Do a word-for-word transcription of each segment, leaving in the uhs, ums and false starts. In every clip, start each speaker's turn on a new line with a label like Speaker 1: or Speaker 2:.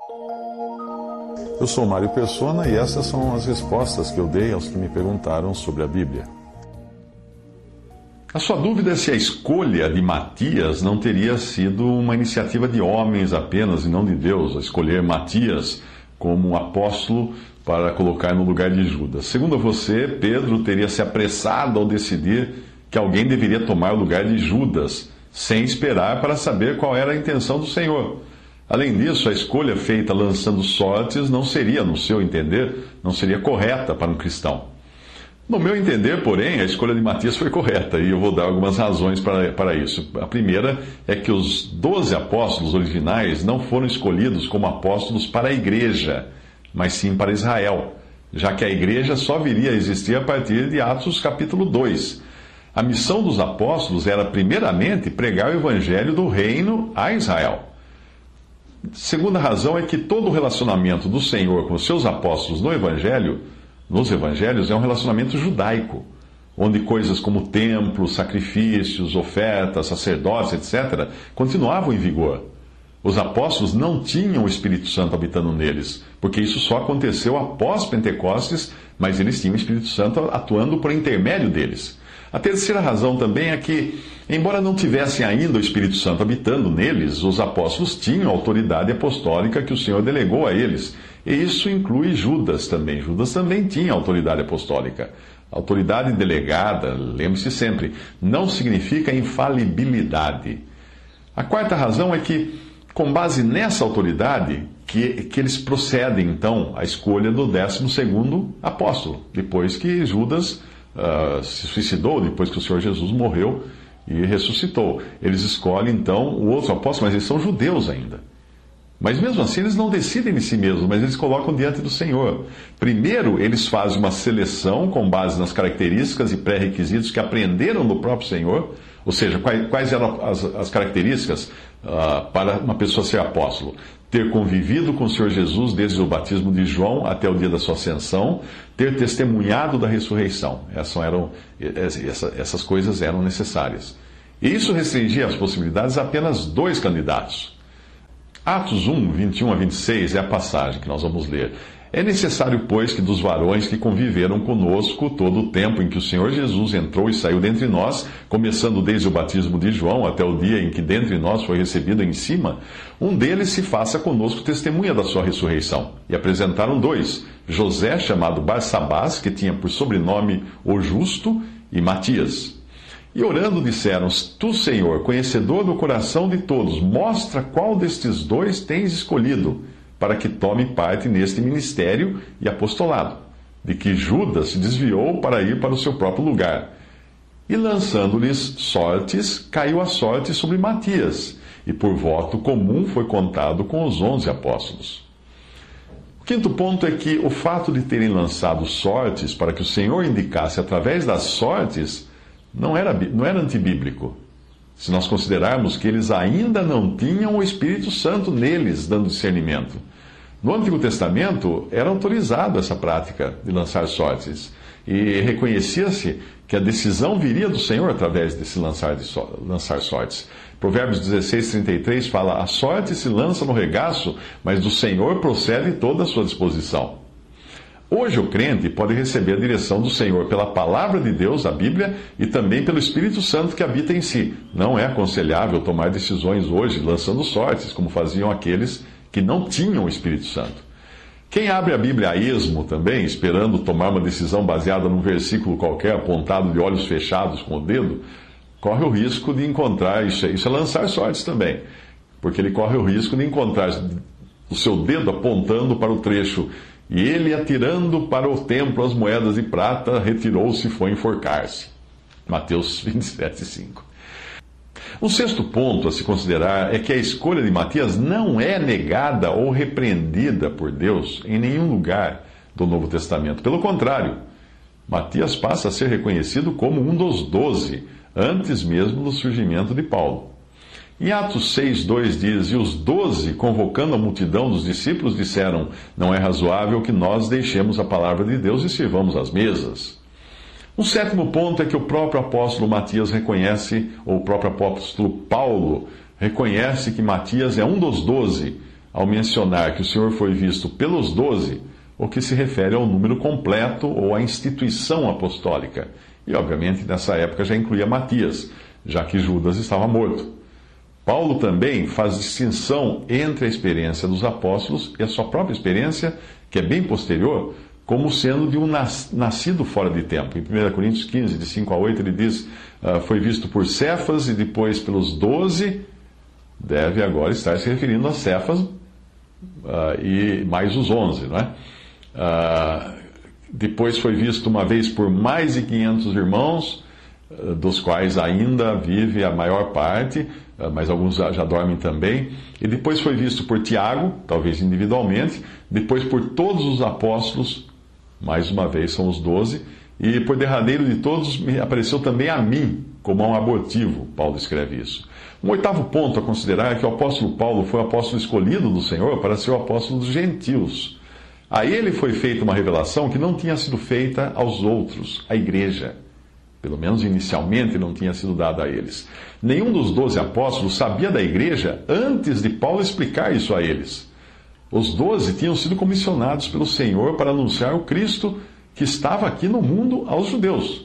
Speaker 1: Eu sou Mário Persona e essas são as respostas que eu dei aos que me perguntaram sobre a Bíblia.
Speaker 2: A sua dúvida é se a escolha de Matias não teria sido uma iniciativa de homens apenas e não de Deus, a escolher Matias como apóstolo para colocar no lugar de Judas. Segundo você, Pedro teria se apressado ao decidir que alguém deveria tomar o lugar de Judas, sem esperar para saber qual era a intenção do Senhor. Além disso, a escolha feita lançando sortes não seria, no seu entender, não seria correta para um cristão. No meu entender, porém, a escolha de Matias foi correta, e eu vou dar algumas razões para, para isso. A primeira é que os doze apóstolos originais não foram escolhidos como apóstolos para a igreja, mas sim para Israel, já que a igreja só viria a existir a partir de Atos capítulo dois. A missão dos apóstolos era, primeiramente, pregar o evangelho do reino a Israel. Segunda razão é que todo o relacionamento do Senhor com os seus apóstolos no Evangelho, nos Evangelhos, é um relacionamento judaico, onde coisas como templo, sacrifícios, ofertas, sacerdotes, etcétera, continuavam em vigor. Os apóstolos não tinham o Espírito Santo habitando neles, porque isso só aconteceu após Pentecostes, mas eles tinham o Espírito Santo atuando por intermédio deles. A terceira razão também é que, embora não tivessem ainda o Espírito Santo habitando neles, os apóstolos tinham a autoridade apostólica que o Senhor delegou a eles. E isso inclui Judas também. Judas também tinha autoridade apostólica. Autoridade delegada, lembre-se sempre, não significa infalibilidade. A quarta razão é que, com base nessa autoridade, que, que eles procedem, então, à escolha do décimo segundo apóstolo, depois que Judas Uh, se suicidou, depois que o Senhor Jesus morreu e ressuscitou. Eles escolhem, então, o outro apóstolo, mas eles são judeus ainda. Mas mesmo assim, eles não decidem de si mesmos, mas eles colocam diante do Senhor. Primeiro, eles fazem uma seleção com base nas características e pré-requisitos que aprenderam do próprio Senhor, ou seja, quais, quais eram as, as características uh, para uma pessoa ser apóstolo. Ter convivido com o Senhor Jesus desde o batismo de João até o dia da sua ascensão, ter testemunhado da ressurreição. Essas, eram, essa, essas coisas eram necessárias. E isso restringia as possibilidades a apenas dois candidatos. Atos um, vinte e um a vinte e seis é a passagem que nós vamos ler. É necessário, pois, que dos varões que conviveram conosco todo o tempo em que o Senhor Jesus entrou e saiu dentre nós, começando desde o batismo de João até o dia em que dentre nós foi recebido em cima, um deles se faça conosco testemunha da sua ressurreição. E apresentaram dois, José, chamado Barsabás, que tinha por sobrenome o Justo, e Matias. E orando disseram: Tu, Senhor, conhecedor do coração de todos, mostra qual destes dois tens escolhido, para que tome parte neste ministério e apostolado, de que Judas se desviou para ir para o seu próprio lugar. E lançando-lhes sortes, caiu a sorte sobre Matias, e por voto comum foi contado com os onze apóstolos. O quinto ponto é que o fato de terem lançado sortes para que o Senhor indicasse através das sortes não era, não era antibíblico, se nós considerarmos que eles ainda não tinham o Espírito Santo neles, dando discernimento. No Antigo Testamento era autorizada essa prática de lançar sortes, e reconhecia-se que a decisão viria do Senhor através desse lançar, de so, lançar sortes. Provérbios dezesseis, trinta e três fala: A sorte se lança no regaço, mas do Senhor procede toda a sua disposição. Hoje o crente pode receber a direção do Senhor pela palavra de Deus, a Bíblia, e também pelo Espírito Santo que habita em si. Não é aconselhável tomar decisões hoje lançando sortes, como faziam aqueles que não tinham o Espírito Santo. Quem abre a Bíblia a esmo também, esperando tomar uma decisão baseada num versículo qualquer apontado de olhos fechados com o dedo, corre o risco de encontrar, isso é, isso é lançar sortes também, porque ele corre o risco de encontrar o seu dedo apontando para o trecho: E ele, atirando para o templo as moedas de prata, retirou-se e foi enforcar-se. Mateus vinte e sete, cinco. Um sexto ponto a se considerar é que a escolha de Matias não é negada ou repreendida por Deus em nenhum lugar do Novo Testamento. Pelo contrário, Matias passa a ser reconhecido como um dos doze, antes mesmo do surgimento de Paulo. Em Atos seis, dois diz: E os doze, convocando a multidão dos discípulos, disseram: Não é razoável que nós deixemos a palavra de Deus e sirvamos as mesas. Um sétimo ponto é que o próprio apóstolo Matias reconhece, ou o próprio apóstolo Paulo reconhece que Matias é um dos doze, ao mencionar que o Senhor foi visto pelos doze, o que se refere ao número completo ou à instituição apostólica. E, obviamente, nessa época já incluía Matias, já que Judas estava morto. Paulo também faz distinção entre a experiência dos apóstolos e a sua própria experiência, que é bem posterior, como sendo de um nascido fora de tempo. Em primeira Coríntios quinze, de cinco a oito, ele diz, uh, foi visto por Cefas e depois pelos doze, deve agora estar se referindo a Cefas uh, e mais os onze, não é? Uh, depois foi visto uma vez por mais de quinhentos irmãos, uh, dos quais ainda vive a maior parte, uh, mas alguns já, já dormem também. E depois foi visto por Tiago, talvez individualmente, depois por todos os apóstolos, mais uma vez são os doze, e por derradeiro de todos me apareceu também a mim, como a um abortivo. Paulo escreve isso. Um oitavo ponto a considerar é que o apóstolo Paulo foi o apóstolo escolhido do Senhor para ser o apóstolo dos gentios. A ele foi feita uma revelação que não tinha sido feita aos outros, à igreja. Pelo menos inicialmente não tinha sido dada a eles. Nenhum dos doze apóstolos sabia da igreja antes de Paulo explicar isso a eles. Os doze tinham sido comissionados pelo Senhor para anunciar o Cristo que estava aqui no mundo aos judeus.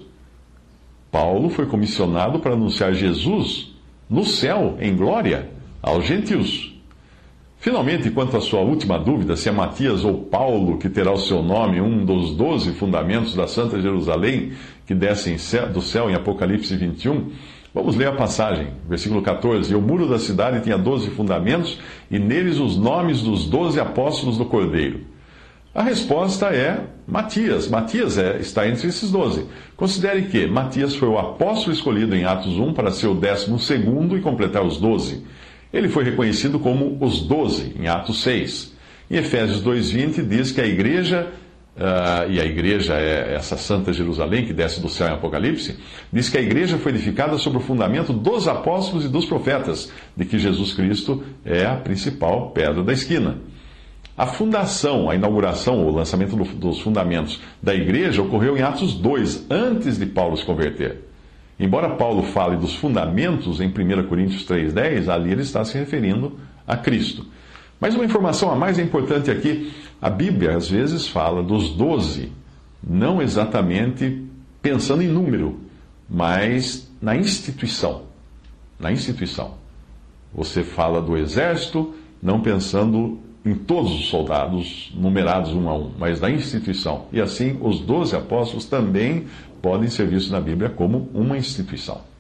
Speaker 2: Paulo foi comissionado para anunciar Jesus no céu, em glória, aos gentios. Finalmente, quanto à sua última dúvida, se é Matias ou Paulo que terá o seu nome um dos doze fundamentos da Santa Jerusalém que descem do céu em Apocalipse vinte e um, vamos ler a passagem, versículo catorze. E o muro da cidade tinha doze fundamentos, e neles os nomes dos doze apóstolos do Cordeiro. A resposta é Matias. Matias é, está entre esses doze. Considere que Matias foi o apóstolo escolhido em Atos um para ser o décimo segundo e completar os doze. Ele foi reconhecido como os doze, em Atos seis. Em Efésios dois, vinte, diz que a igreja, uh, e a igreja é essa Santa Jerusalém que desce do céu em Apocalipse, diz que a igreja foi edificada sobre o fundamento dos apóstolos e dos profetas, de que Jesus Cristo é a principal pedra da esquina. A fundação, a inauguração, ou o lançamento dos fundamentos da igreja ocorreu em Atos dois, antes de Paulo se converter. Embora Paulo fale dos fundamentos em primeira Coríntios três, dez, ali ele está se referindo a Cristo. Mas uma informação a mais é importante aqui. A Bíblia, às vezes, fala dos doze, não exatamente pensando em número, mas na instituição. Na instituição. Você fala do exército, não pensando em todos os soldados, numerados um a um, mas na instituição. E assim, os doze apóstolos também podem ser vistos na Bíblia como uma instituição.